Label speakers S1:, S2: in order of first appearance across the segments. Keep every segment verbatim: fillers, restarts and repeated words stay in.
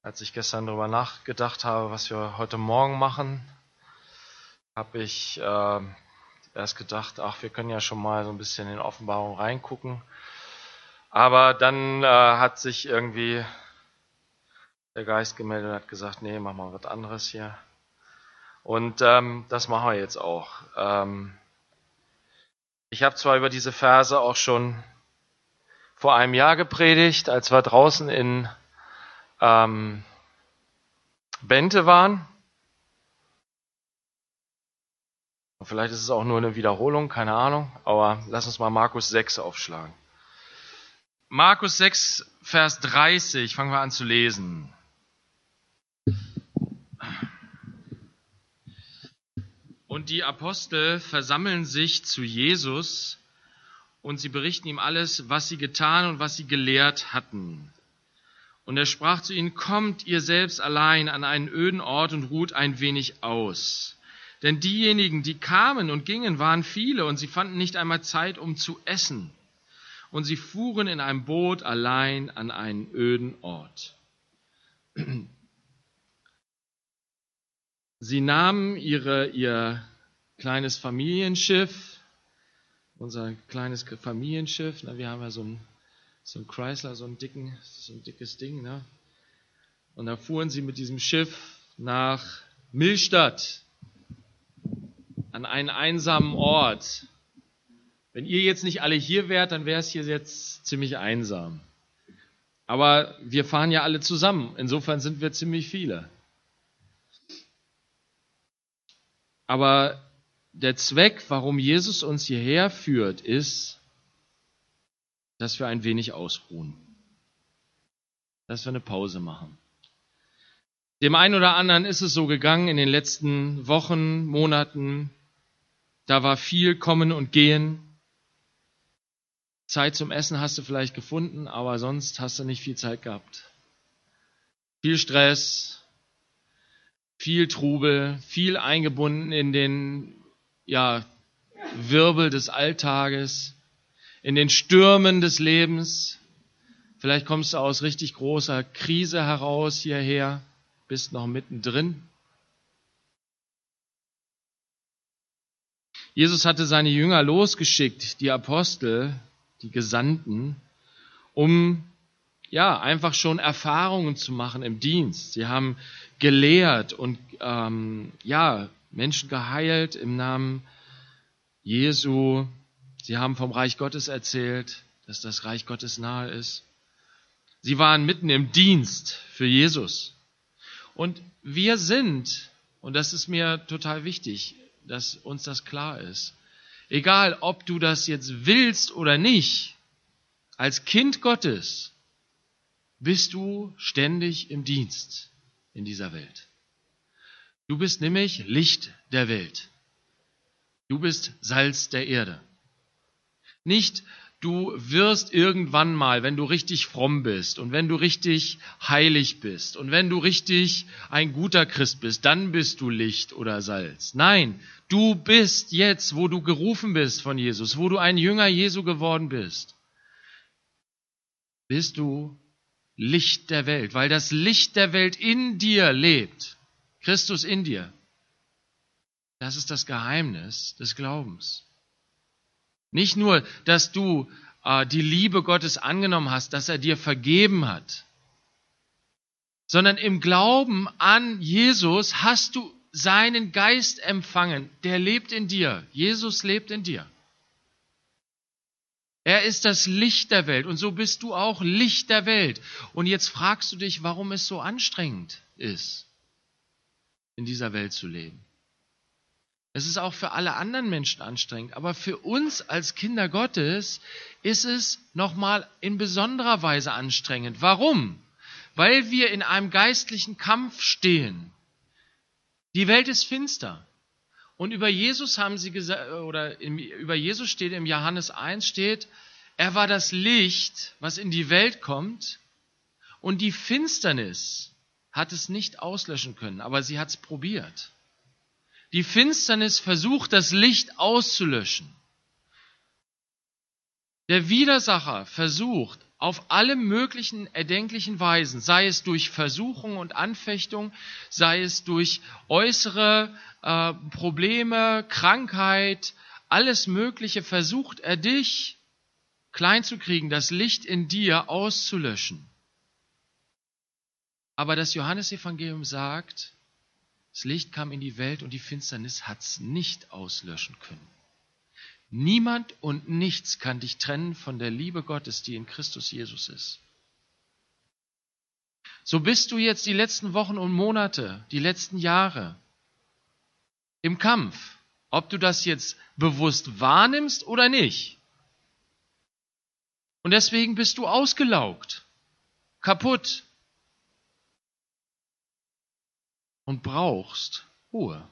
S1: Als ich gestern darüber nachgedacht habe, was wir heute Morgen machen, habe ich äh, erst gedacht, ach, wir können ja schon mal so ein bisschen in Offenbarung reingucken. Aber dann äh, hat sich irgendwie der Geist gemeldet und hat gesagt, nee, mach mal was anderes hier. Und ähm, das machen wir jetzt auch. Ähm, ich habe zwar über diese Verse auch schon vor einem Jahr gepredigt, als wir draußen in ähm, Bente waren. Vielleicht ist es auch nur eine Wiederholung, keine Ahnung, aber lass uns mal Markus sechs aufschlagen. Markus sechs, Vers dreißig, fangen wir an zu lesen. Und die Apostel versammeln sich zu Jesus und sie berichten ihm alles, was sie getan und was sie gelehrt hatten. Und er sprach zu ihnen, kommt ihr selbst allein an einen öden Ort und ruht ein wenig aus. Denn diejenigen, die kamen und gingen, waren viele und sie fanden nicht einmal Zeit, um zu essen. Und sie fuhren in einem Boot allein an einen öden Ort. Sie nahmen ihre, ihr kleines Familienschiff, unser kleines Familienschiff, na, wir haben ja so ein, so ein Chrysler, so ein, dicken, so ein dickes Ding, ne? Und da fuhren sie mit diesem Schiff nach Millstatt, an einen einsamen Ort. Wenn ihr jetzt nicht alle hier wärt, dann wäre es hier jetzt ziemlich einsam. Aber wir fahren ja alle zusammen, insofern sind wir ziemlich viele. Aber der Zweck, warum Jesus uns hierher führt, ist, dass wir ein wenig ausruhen. Dass wir eine Pause machen. Dem einen oder anderen ist es so gegangen in den letzten Wochen, Monaten. Da war viel Kommen und Gehen. Zeit zum Essen hast du vielleicht gefunden, aber sonst hast du nicht viel Zeit gehabt. Viel Stress, viel Trubel, viel eingebunden in den ja, Wirbel des Alltages, in den Stürmen des Lebens. Vielleicht kommst du aus richtig großer Krise heraus hierher, bist noch mittendrin. Jesus hatte seine Jünger losgeschickt, die Apostel, die Gesandten, um ja einfach schon Erfahrungen zu machen im Dienst. Sie haben gelehrt und ähm, ja Menschen geheilt im Namen Jesu. Sie haben vom Reich Gottes erzählt, dass das Reich Gottes nahe ist. Sie waren mitten im Dienst für Jesus. Und wir sind, und das ist mir total wichtig, dass uns das klar ist, egal ob du das jetzt willst oder nicht, als Kind Gottes bist du ständig im Dienst in dieser Welt. Du bist nämlich Licht der Welt. Du bist Salz der Erde. Nicht, du wirst irgendwann mal, wenn du richtig fromm bist und wenn du richtig heilig bist und wenn du richtig ein guter Christ bist, dann bist du Licht oder Salz. Nein, du bist jetzt, wo du gerufen bist von Jesus, wo du ein Jünger Jesu geworden bist, bist du Licht der Welt, weil das Licht der Welt in dir lebt. Christus in dir. Das ist das Geheimnis des Glaubens. Nicht nur, dass du äh, die Liebe Gottes angenommen hast, dass er dir vergeben hat, sondern im Glauben an Jesus hast du seinen Geist empfangen. Der lebt in dir. Jesus lebt in dir. Er ist das Licht der Welt und so bist du auch Licht der Welt. Und jetzt fragst du dich, warum es so anstrengend ist, in dieser Welt zu leben. Es ist auch für alle anderen Menschen anstrengend, aber für uns als Kinder Gottes ist es nochmal in besonderer Weise anstrengend. Warum? Weil wir in einem geistlichen Kampf stehen. Die Welt ist finster. Und über Jesus haben sie gesagt, oder im, über Jesus steht im Johannes eins steht, er war das Licht, was in die Welt kommt, und die Finsternis hat es nicht auslöschen können, aber sie hat es probiert. Die Finsternis versucht, das Licht auszulöschen. Der Widersacher versucht, auf alle möglichen erdenklichen Weisen, sei es durch Versuchung und Anfechtung, sei es durch äußere äh, Probleme, Krankheit, alles Mögliche, versucht er dich klein zu kriegen, das Licht in dir auszulöschen. Aber das Johannesevangelium sagt, das Licht kam in die Welt und die Finsternis hat es nicht auslöschen können. Niemand und nichts kann dich trennen von der Liebe Gottes, die in Christus Jesus ist. So bist du jetzt die letzten Wochen und Monate, die letzten Jahre im Kampf, ob du das jetzt bewusst wahrnimmst oder nicht. Und deswegen bist du ausgelaugt, kaputt und brauchst Ruhe.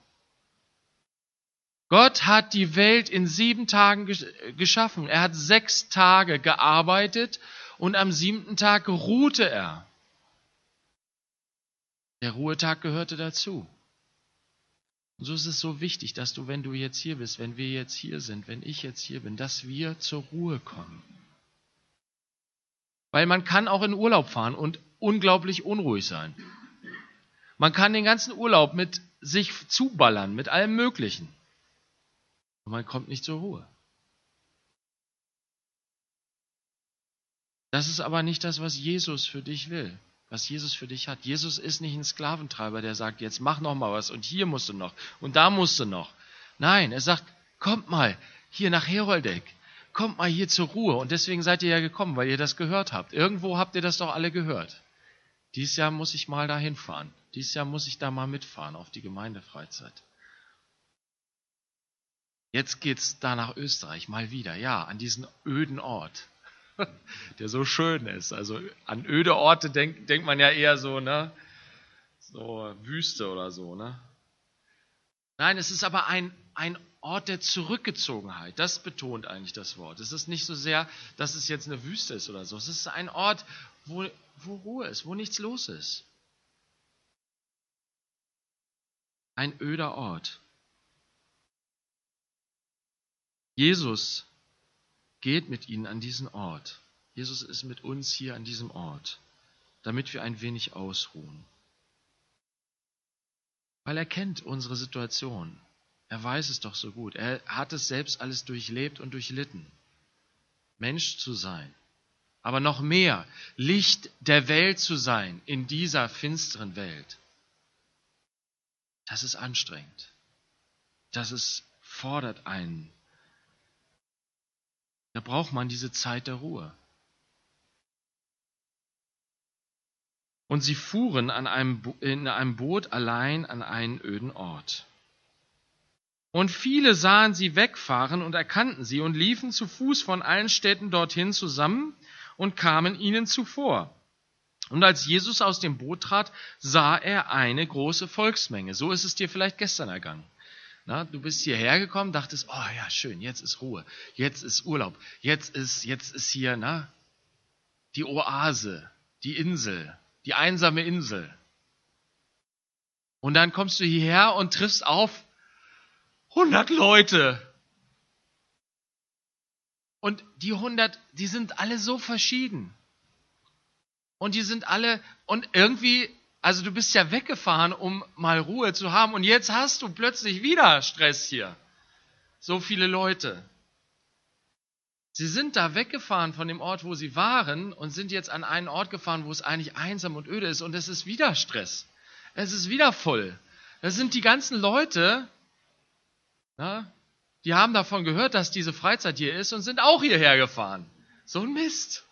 S1: Gott hat die Welt in sieben Tagen geschaffen. Er hat sechs Tage gearbeitet und am siebten Tag ruhte er. Der Ruhetag gehörte dazu. Und so ist es so wichtig, dass du, wenn du jetzt hier bist, wenn wir jetzt hier sind, wenn ich jetzt hier bin, dass wir zur Ruhe kommen. Weil man kann auch in Urlaub fahren und unglaublich unruhig sein. Man kann den ganzen Urlaub mit sich zuballern, mit allem Möglichen. Und man kommt nicht zur Ruhe. Das ist aber nicht das, was Jesus für dich will, was Jesus für dich hat. Jesus ist nicht ein Sklaventreiber, der sagt, jetzt mach noch mal was und hier musst du noch und da musst du noch. Nein, er sagt, kommt mal hier nach Heroldeck, kommt mal hier zur Ruhe. Und deswegen seid ihr ja gekommen, weil ihr das gehört habt. Irgendwo habt ihr das doch alle gehört. Dieses Jahr muss ich mal dahin fahren. Dieses Jahr muss ich da mal mitfahren auf die Gemeindefreizeit. Jetzt geht's da nach Österreich mal wieder, ja, an diesen öden Ort, der so schön ist. Also an öde Orte denkt, denkt man ja eher so, ne, so Wüste oder so, ne. Nein, es ist aber ein, ein Ort der Zurückgezogenheit. Das betont eigentlich das Wort. Es ist nicht so sehr, dass es jetzt eine Wüste ist oder so. Es ist ein Ort, wo, wo Ruhe ist, wo nichts los ist. Ein öder Ort. Jesus geht mit ihnen an diesen Ort. Jesus ist mit uns hier an diesem Ort, damit wir ein wenig ausruhen. Weil er kennt unsere Situation. Er weiß es doch so gut. Er hat es selbst alles durchlebt und durchlitten. Mensch zu sein. Aber noch mehr, Licht der Welt zu sein in dieser finsteren Welt. Das ist anstrengend. Das ist, fordert einen. Da braucht man diese Zeit der Ruhe. Und sie fuhren an einem, in einem Boot allein an einen öden Ort. Und viele sahen sie wegfahren und erkannten sie und liefen zu Fuß von allen Städten dorthin zusammen und kamen ihnen zuvor. Und als Jesus aus dem Boot trat, sah er eine große Volksmenge. So ist es dir vielleicht gestern ergangen. Na, du bist hierher gekommen, dachtest, oh ja, schön, jetzt ist Ruhe, jetzt ist Urlaub, jetzt ist, jetzt ist hier na, die Oase, die Insel, die einsame Insel. Und dann kommst du hierher und triffst auf hundert Leute. Und die hundert, die sind alle so verschieden. Und die sind alle, und irgendwie, also du bist ja weggefahren, um mal Ruhe zu haben. Und jetzt hast du plötzlich wieder Stress hier. So viele Leute. Sie sind da weggefahren von dem Ort, wo sie waren und sind jetzt an einen Ort gefahren, wo es eigentlich einsam und öde ist. Und es ist wieder Stress. Es ist wieder voll. Das sind die ganzen Leute, na, die haben davon gehört, dass diese Freizeit hier ist und sind auch hierher gefahren. So ein Mist.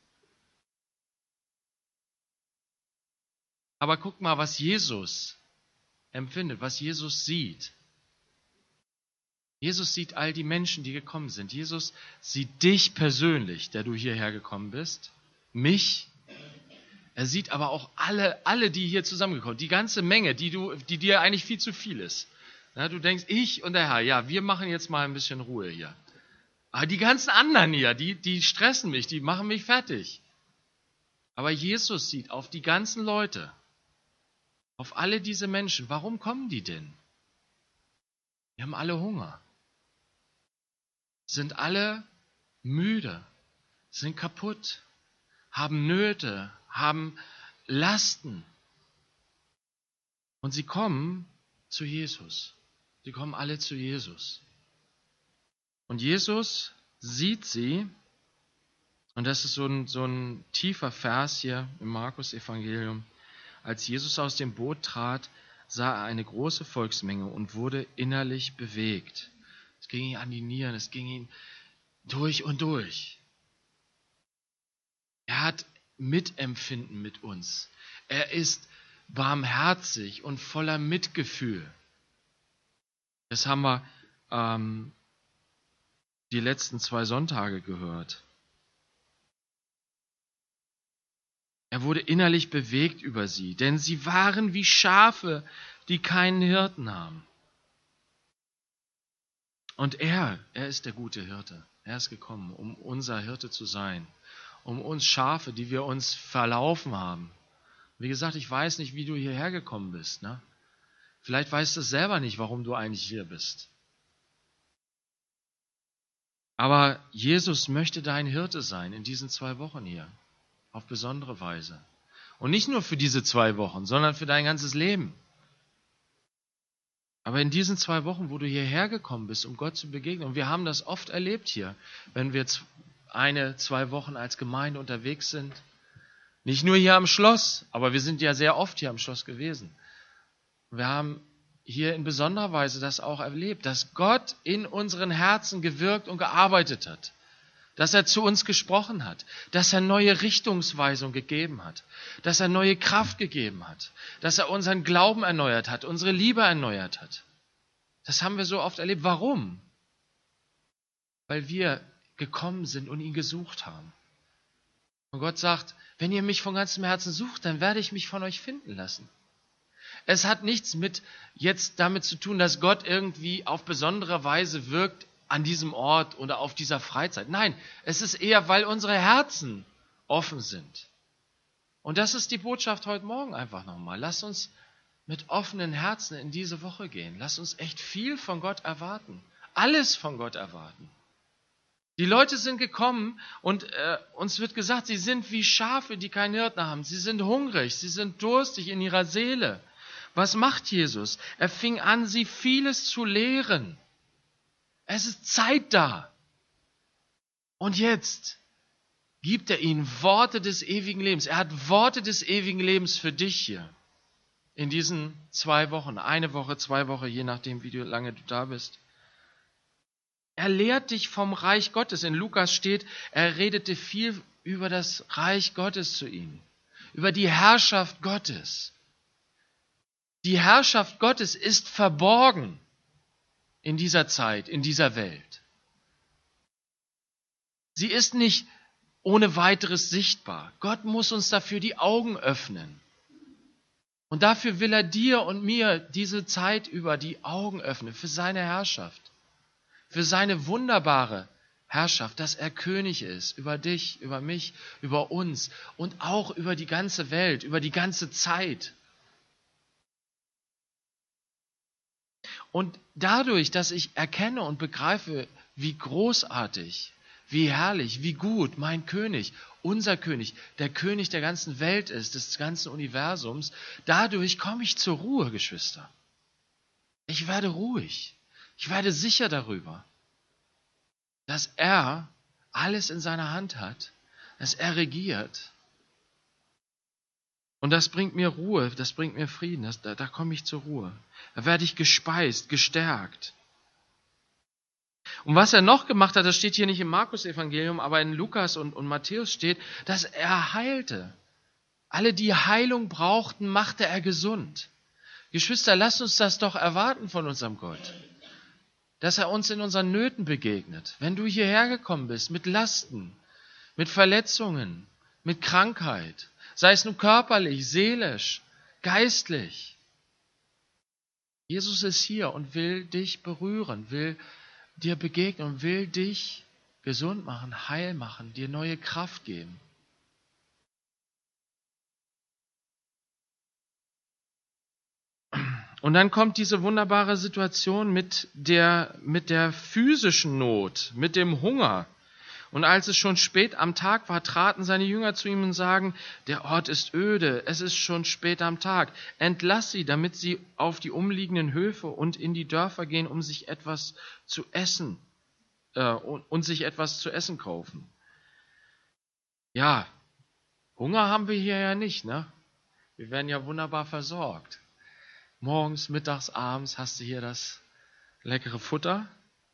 S1: Aber guck mal, was Jesus empfindet, was Jesus sieht. Jesus sieht all die Menschen, die gekommen sind. Jesus sieht dich persönlich, der du hierher gekommen bist, mich. Er sieht aber auch alle, alle, die hier zusammengekommen sind, die ganze Menge, die, du, die dir eigentlich viel zu viel ist. Ja, du denkst, ich und der Herr, ja, wir machen jetzt mal ein bisschen Ruhe hier. Aber die ganzen anderen hier, die, die stressen mich, die machen mich fertig. Aber Jesus sieht auf die ganzen Leute, auf alle diese Menschen. Warum kommen die denn? Die haben alle Hunger. Sind alle müde, sind kaputt, haben Nöte, haben Lasten. Und sie kommen zu Jesus. Sie kommen alle zu Jesus. Und Jesus sieht sie, und das ist so ein, so ein tiefer Vers hier im Markus-Evangelium. Als Jesus aus dem Boot trat, sah er eine große Volksmenge und wurde innerlich bewegt. Es ging ihm an die Nieren, es ging ihm durch und durch. Er hat Mitempfinden mit uns. Er ist barmherzig und voller Mitgefühl. Das haben wir ähm, die letzten zwei Sonntage gehört. Er wurde innerlich bewegt über sie, denn sie waren wie Schafe, die keinen Hirten haben. Und er, er ist der gute Hirte. Er ist gekommen, um unser Hirte zu sein, um uns Schafe, die wir uns verlaufen haben. Wie gesagt, ich weiß nicht, wie du hierher gekommen bist. Ne? Vielleicht weißt du selber nicht, warum du eigentlich hier bist. Aber Jesus möchte dein Hirte sein in diesen zwei Wochen hier. Auf besondere Weise. Und nicht nur für diese zwei Wochen, sondern für dein ganzes Leben. Aber in diesen zwei Wochen, wo du hierher gekommen bist, um Gott zu begegnen, und wir haben das oft erlebt hier, wenn wir eine, zwei Wochen als Gemeinde unterwegs sind, nicht nur hier am Schloss, aber wir sind ja sehr oft hier am Schloss gewesen. Wir haben hier in besonderer Weise das auch erlebt, dass Gott in unseren Herzen gewirkt und gearbeitet hat. Dass er zu uns gesprochen hat, dass er neue Richtungsweisung gegeben hat, dass er neue Kraft gegeben hat, dass er unseren Glauben erneuert hat, unsere Liebe erneuert hat. Das haben wir so oft erlebt. Warum? Weil wir gekommen sind und ihn gesucht haben. Und Gott sagt, wenn ihr mich von ganzem Herzen sucht, dann werde ich mich von euch finden lassen. Es hat nichts mit jetzt damit zu tun, dass Gott irgendwie auf besondere Weise wirkt an diesem Ort oder auf dieser Freizeit. Nein, es ist eher, weil unsere Herzen offen sind. Und das ist die Botschaft heute Morgen einfach nochmal. Lass uns mit offenen Herzen in diese Woche gehen. Lass uns echt viel von Gott erwarten. Alles von Gott erwarten. Die Leute sind gekommen und äh, uns wird gesagt, sie sind wie Schafe, die keinen Hirten haben. Sie sind hungrig, sie sind durstig in ihrer Seele. Was macht Jesus? Er fing an, sie vieles zu lehren. Es ist Zeit da. Und jetzt gibt er ihnen Worte des ewigen Lebens. Er hat Worte des ewigen Lebens für dich hier. In diesen zwei Wochen. Eine Woche, zwei Wochen, je nachdem, wie lange du da bist. Er lehrt dich vom Reich Gottes. In Lukas steht, er redete viel über das Reich Gottes zu ihnen. Über die Herrschaft Gottes. Die Herrschaft Gottes ist verborgen. In dieser Zeit, in dieser Welt. Sie ist nicht ohne weiteres sichtbar. Gott muss uns dafür die Augen öffnen. Und dafür will er dir und mir diese Zeit über die Augen öffnen, für seine Herrschaft. Für seine wunderbare Herrschaft, dass er König ist, über dich, über mich, über uns und auch über die ganze Welt, über die ganze Zeit. Und dadurch, dass ich erkenne und begreife, wie großartig, wie herrlich, wie gut mein König, unser König, der König der ganzen Welt ist, des ganzen Universums, dadurch komme ich zur Ruhe, Geschwister. Ich werde ruhig. Ich werde sicher darüber, dass er alles in seiner Hand hat, dass er regiert. Und das bringt mir Ruhe, das bringt mir Frieden, das, da, da komme ich zur Ruhe. Da werde ich gespeist, gestärkt. Und was er noch gemacht hat, das steht hier nicht im Markus-Evangelium, aber in Lukas und, und Matthäus steht, dass er heilte. Alle, die Heilung brauchten, machte er gesund. Geschwister, lasst uns das doch erwarten von unserem Gott. Dass er uns in unseren Nöten begegnet. Wenn du hierher gekommen bist mit Lasten, mit Verletzungen, mit Krankheit, sei es nun körperlich, seelisch, geistlich. Jesus ist hier und will dich berühren, will dir begegnen und will dich gesund machen, heil machen, dir neue Kraft geben. Und dann kommt diese wunderbare Situation mit der, mit der physischen Not, mit dem Hunger. Und als es schon spät am Tag war, traten seine Jünger zu ihm und sagen, der Ort ist öde, es ist schon spät am Tag. Entlass sie, damit sie auf die umliegenden Höfe und in die Dörfer gehen, um sich etwas zu essen äh, und, und sich etwas zu essen kaufen. Ja, Hunger haben wir hier ja nicht, ne? Wir werden ja wunderbar versorgt. Morgens, mittags, abends hast du hier das leckere Futter.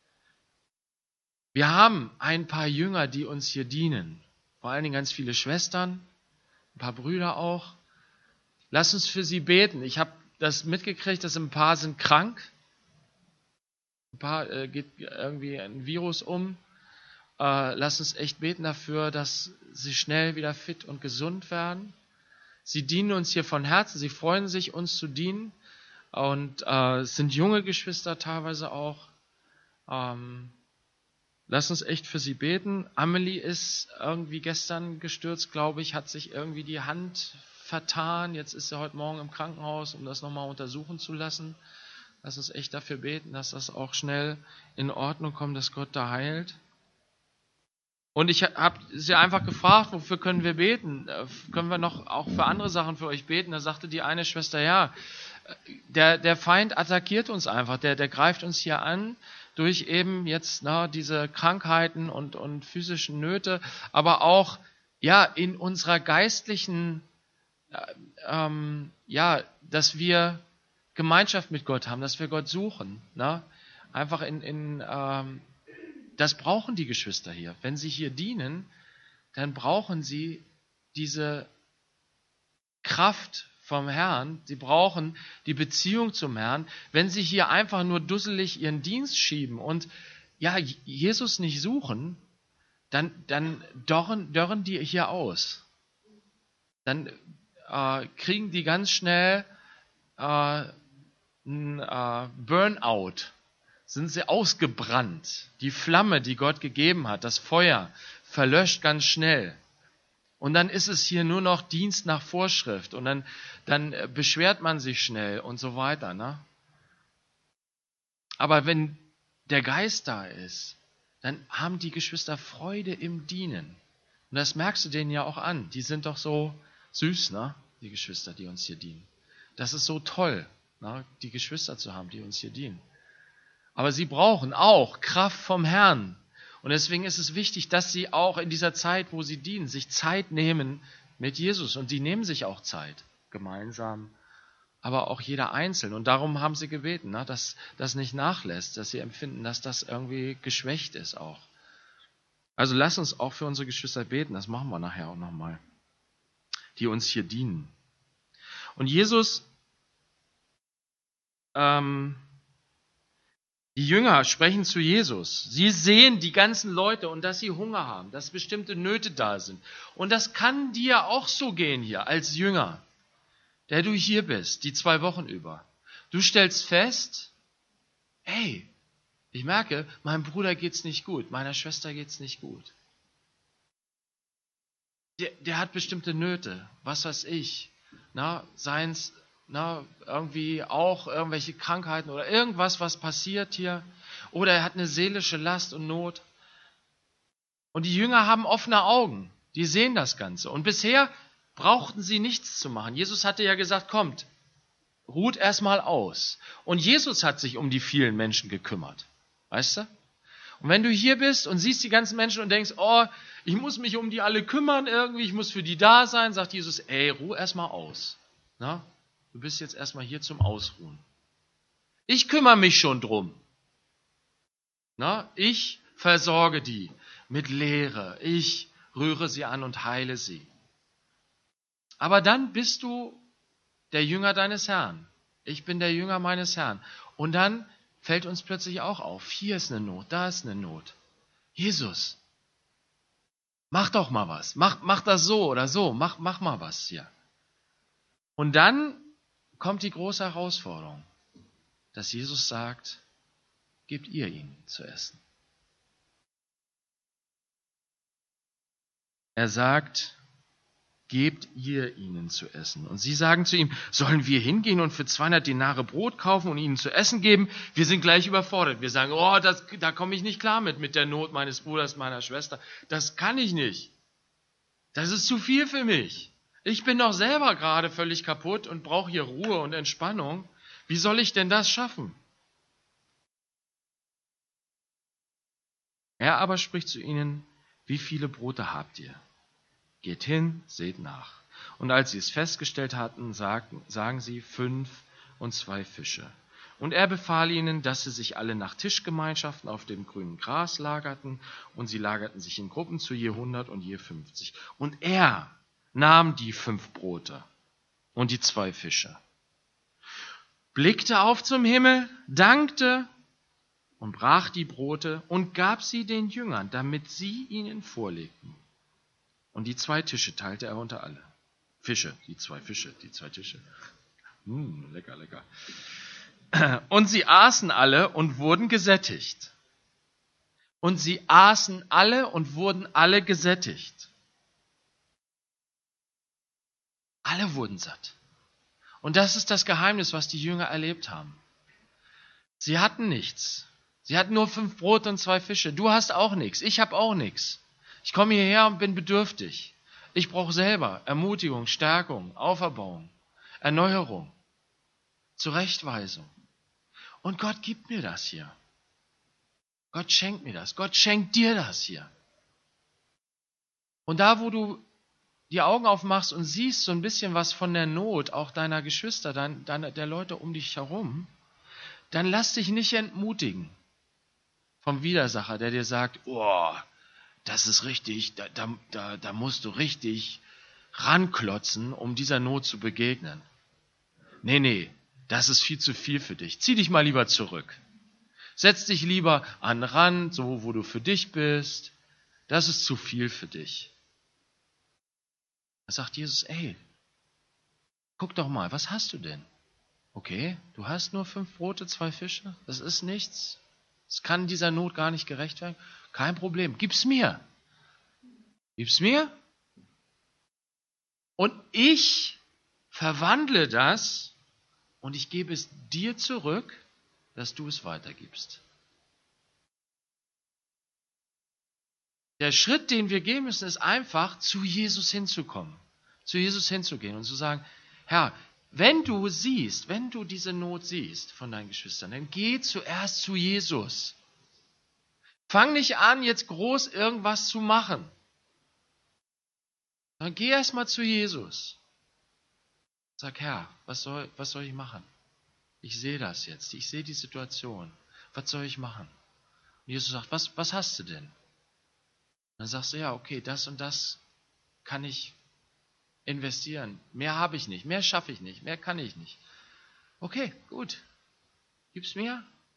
S1: Wir haben ein paar Jünger, die uns hier dienen. Vor allen Dingen ganz viele Schwestern, ein paar Brüder auch. Lass uns für sie beten. Ich habe das mitgekriegt, dass ein paar sind krank. Ein paar äh, geht irgendwie ein Virus um. Äh, lass uns echt beten dafür, dass sie schnell wieder fit und gesund werden. Sie dienen uns hier von Herzen. Sie freuen sich, uns zu dienen. Und äh, es sind junge Geschwister teilweise auch. Ähm, Lass uns echt für sie beten. Amelie ist irgendwie gestern gestürzt, glaube ich, hat sich irgendwie die Hand vertan. Jetzt ist sie heute Morgen im Krankenhaus, um das nochmal untersuchen zu lassen. Lass uns echt dafür beten, dass das auch schnell in Ordnung kommt, dass Gott da heilt. Und ich habe sie einfach gefragt, wofür können wir beten? Können wir noch auch für andere Sachen für euch beten? Da sagte die eine Schwester, ja, der, der Feind attackiert uns einfach, der, der greift uns hier an durch eben jetzt na, diese Krankheiten und, und physischen Nöte, aber auch ja in unserer geistlichen, ähm, ja, dass wir Gemeinschaft mit Gott haben, dass wir Gott suchen. Na? Einfach in, in ähm, das brauchen die Geschwister hier. Wenn sie hier dienen, dann brauchen sie diese Kraft vom Herrn, sie brauchen die Beziehung zum Herrn. Wenn sie hier einfach nur dusselig ihren Dienst schieben und ja, Jesus nicht suchen, dann, dann dörren, dörren die hier aus. Dann äh, kriegen die ganz schnell äh, ein äh, Burnout. Sind sie ausgebrannt. Die Flamme, die Gott gegeben hat, das Feuer, verlöscht ganz schnell. Und dann ist es hier nur noch Dienst nach Vorschrift und dann, dann beschwert man sich schnell und so weiter. Ne? Aber wenn der Geist da ist, dann haben die Geschwister Freude im Dienen. Und das merkst du denen ja auch an. Die sind doch so süß, ne? Die Geschwister, die uns hier dienen. Das ist so toll, ne? Die Geschwister zu haben, die uns hier dienen. Aber sie brauchen auch Kraft vom Herrn. Und deswegen ist es wichtig, dass sie auch in dieser Zeit, wo sie dienen, sich Zeit nehmen mit Jesus. Und die nehmen sich auch Zeit, gemeinsam, aber auch jeder einzeln. Und darum haben sie gebeten, ne, dass das nicht nachlässt, dass sie empfinden, dass das irgendwie geschwächt ist auch. Also lass uns auch für unsere Geschwister beten, das machen wir nachher auch nochmal, die uns hier dienen. Und Jesus, ähm, die Jünger sprechen zu Jesus. Sie sehen die ganzen Leute und dass sie Hunger haben, dass bestimmte Nöte da sind. Und das kann dir auch so gehen hier als Jünger, der du hier bist, die zwei Wochen über. Du stellst fest, hey, ich merke, meinem Bruder geht's nicht gut, meiner Schwester geht's nicht gut. Der, der hat bestimmte Nöte, was weiß ich, na, seien's Na, irgendwie auch irgendwelche Krankheiten oder irgendwas, was passiert hier. Oder er hat eine seelische Last und Not. Und die Jünger haben offene Augen. Die sehen das Ganze. Und bisher brauchten sie nichts zu machen. Jesus hatte ja gesagt, kommt, ruht erstmal aus. Und Jesus hat sich um die vielen Menschen gekümmert. Weißt du? Und wenn du hier bist und siehst die ganzen Menschen und denkst, oh, ich muss mich um die alle kümmern irgendwie, ich muss für die da sein, sagt Jesus, ey, ruh erstmal aus. Na? Du bist jetzt erstmal hier zum Ausruhen. Ich kümmere mich schon drum. Na, ich versorge die mit Lehre. Ich rühre sie an und heile sie. Aber dann bist du der Jünger deines Herrn. Ich bin der Jünger meines Herrn. Und dann fällt uns plötzlich auch auf, hier ist eine Not, da ist eine Not. Jesus, mach doch mal was. Mach, mach das so oder so. Mach, mach mal was hier. Und dann kommt die große Herausforderung, dass Jesus sagt, gebt ihr ihnen zu essen. Er sagt, gebt ihr ihnen zu essen. Und sie sagen zu ihm, sollen wir hingehen und für zweihundert Denare Brot kaufen und ihnen zu essen geben? Wir sind gleich überfordert. Wir sagen, oh, das, da komme ich nicht klar mit, mit der Not meines Bruders, meiner Schwester. Das kann ich nicht. Das ist zu viel für mich. Ich bin doch selber gerade völlig kaputt und brauche hier Ruhe und Entspannung. Wie soll ich denn das schaffen? Er aber spricht zu ihnen, wie viele Brote habt ihr? Geht hin, seht nach. Und als sie es festgestellt hatten, sagten, sagen sie fünf und zwei Fische. Und er befahl ihnen, dass sie sich alle nach Tischgemeinschaften auf dem grünen Gras lagerten, und sie lagerten sich in Gruppen zu je hundert und je fünfzig. Und er nahm die fünf Brote und die zwei Fische, blickte auf zum Himmel, dankte und brach die Brote und gab sie den Jüngern, damit sie ihnen vorlegten. Und die zwei Tische teilte er unter alle. Fische, die zwei Fische, die zwei Tische. Hm, lecker, lecker. Und sie aßen alle und wurden gesättigt. Und sie aßen alle und wurden alle gesättigt. Alle wurden satt. Und das ist das Geheimnis, was die Jünger erlebt haben. Sie hatten nichts. Sie hatten nur fünf Brote und zwei Fische. Du hast auch nichts. Ich habe auch nichts. Ich komme hierher und bin bedürftig. Ich brauche selber Ermutigung, Stärkung, Auferbauung, Erneuerung, Zurechtweisung. Und Gott gibt mir das hier. Gott schenkt mir das. Gott schenkt dir das hier. Und da, wo du die Augen aufmachst und siehst so ein bisschen was von der Not, auch deiner Geschwister, dein, deiner, der Leute um dich herum, dann lass dich nicht entmutigen vom Widersacher, der dir sagt, oh, das ist richtig, da, da, da, da musst du richtig ranklotzen, um dieser Not zu begegnen. Nee, nee, das ist viel zu viel für dich. Zieh dich mal lieber zurück. Setz dich lieber an den Rand, so wo du für dich bist. Das ist zu viel für dich. Da sagt Jesus, ey, guck doch mal, was hast du denn? Okay, du hast nur fünf Brote, zwei Fische, das ist nichts. Das kann dieser Not gar nicht gerecht werden. Kein Problem, gib's mir. Gib's mir. Und ich verwandle das und ich gebe es dir zurück, dass du es weitergibst. Der Schritt, den wir gehen müssen, ist einfach, zu Jesus hinzukommen. Zu Jesus hinzugehen und zu sagen, Herr, wenn du siehst, wenn du diese Not siehst von deinen Geschwistern, dann geh zuerst zu Jesus. Fang nicht an, jetzt groß irgendwas zu machen. Dann geh erst mal zu Jesus. Sag, Herr, was soll, was soll ich machen? Ich sehe das jetzt, ich sehe die Situation. Was soll ich machen? Und Jesus sagt, was, was hast du denn? Dann sagst du, ja, okay, das und das kann ich investieren. Mehr habe ich nicht, mehr schaffe ich nicht, mehr kann ich nicht. Okay, gut. Gib's mir.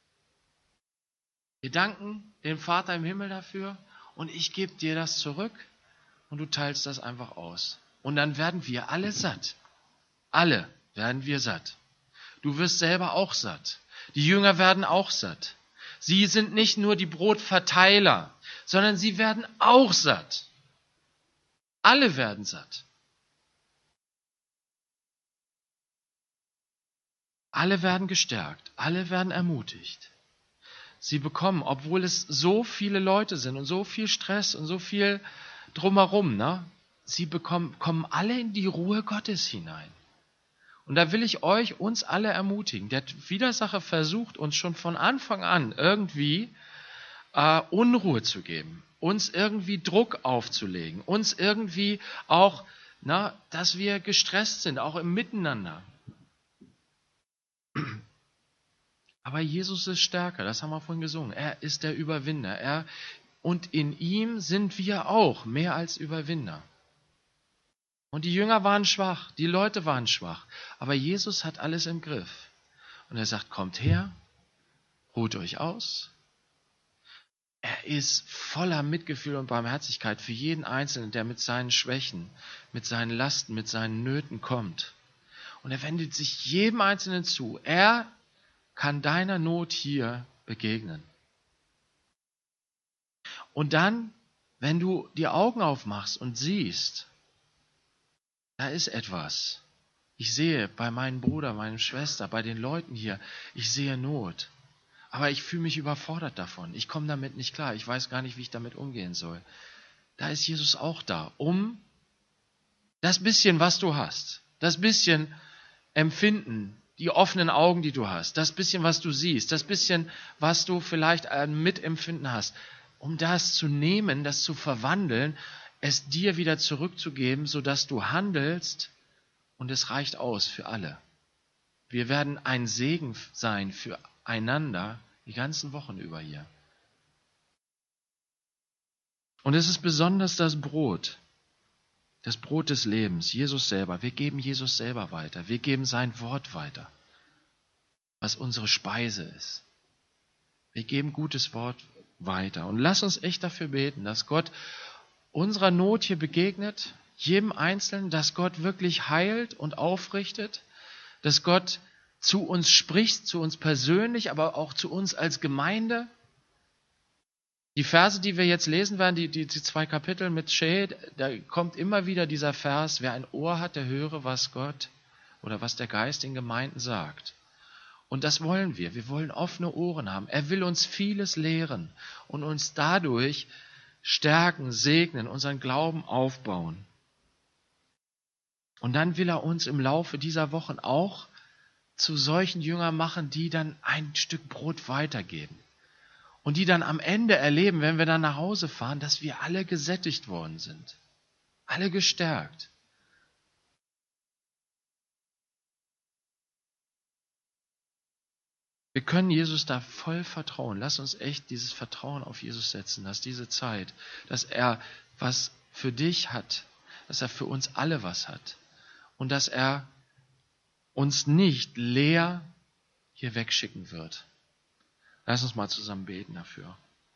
S1: Wir danken dem Vater im Himmel dafür und ich gebe dir das zurück und du teilst das einfach aus. Und dann werden wir alle satt. Alle werden wir satt. Du wirst selber auch satt. Die Jünger werden auch satt. Sie sind nicht nur die Brotverteiler, sondern sie werden auch satt. Alle werden satt. Alle werden gestärkt. Alle werden ermutigt. Sie bekommen, obwohl es so viele Leute sind und so viel Stress und so viel drumherum, ne? Sie bekommen, kommen alle in die Ruhe Gottes hinein. Und da will ich euch, uns alle ermutigen. Der Widersacher versucht uns schon von Anfang an irgendwie äh, Unruhe zu geben, uns irgendwie Druck aufzulegen, uns irgendwie auch, na, dass wir gestresst sind, auch im Miteinander. Aber Jesus ist stärker, das haben wir vorhin gesungen. Er ist der Überwinder. Er, und in ihm sind wir auch mehr als Überwinder. Und die Jünger waren schwach, die Leute waren schwach. Aber Jesus hat alles im Griff. Und er sagt, kommt her, ruht euch aus. Er ist voller Mitgefühl und Barmherzigkeit für jeden Einzelnen, der mit seinen Schwächen, mit seinen Lasten, mit seinen Nöten kommt. Und er wendet sich jedem Einzelnen zu. Er kann deiner Not hier begegnen. Und dann, wenn du die Augen aufmachst und siehst, Da ist etwas. Ich sehe bei meinem Bruder, meiner Schwester, bei den Leuten hier, ich sehe Not. Aber ich fühle mich überfordert davon. Ich komme damit nicht klar. Ich weiß gar nicht, wie ich damit umgehen soll. Da ist Jesus auch da, um das bisschen, was du hast, das bisschen Empfinden, die offenen Augen, die du hast, das bisschen, was du siehst, das bisschen, was du vielleicht an Mitempfinden hast, um das zu nehmen, das zu verwandeln, es dir wieder zurückzugeben, sodass du handelst und es reicht aus für alle. Wir werden ein Segen sein füreinander die ganzen Wochen über hier. Und es ist besonders das Brot, das Brot des Lebens, Jesus selber. Wir geben Jesus selber weiter. Wir geben sein Wort weiter, was unsere Speise ist. Wir geben gutes Wort weiter. Und lass uns echt dafür beten, dass Gott unserer Not hier begegnet, jedem Einzelnen, dass Gott wirklich heilt und aufrichtet, dass Gott zu uns spricht, zu uns persönlich, aber auch zu uns als Gemeinde. Die Verse, die wir jetzt lesen werden, die, die, die zwei Kapitel mit Shade, da kommt immer wieder dieser Vers, wer ein Ohr hat, der höre, was Gott oder was der Geist den Gemeinden sagt. Und das wollen wir. Wir wollen offene Ohren haben. Er will uns vieles lehren und uns dadurch stärken, segnen, unseren Glauben aufbauen. Und dann will er uns im Laufe dieser Wochen auch zu solchen Jüngern machen, die dann ein Stück Brot weitergeben. Und die dann am Ende erleben, wenn wir dann nach Hause fahren, dass wir alle gesättigt worden sind. Alle gestärkt. Wir können Jesus da voll vertrauen. Lass uns echt dieses Vertrauen auf Jesus setzen, dass diese Zeit, dass er was für dich hat, dass er für uns alle was hat und dass er uns nicht leer hier wegschicken wird. Lass uns mal zusammen beten dafür.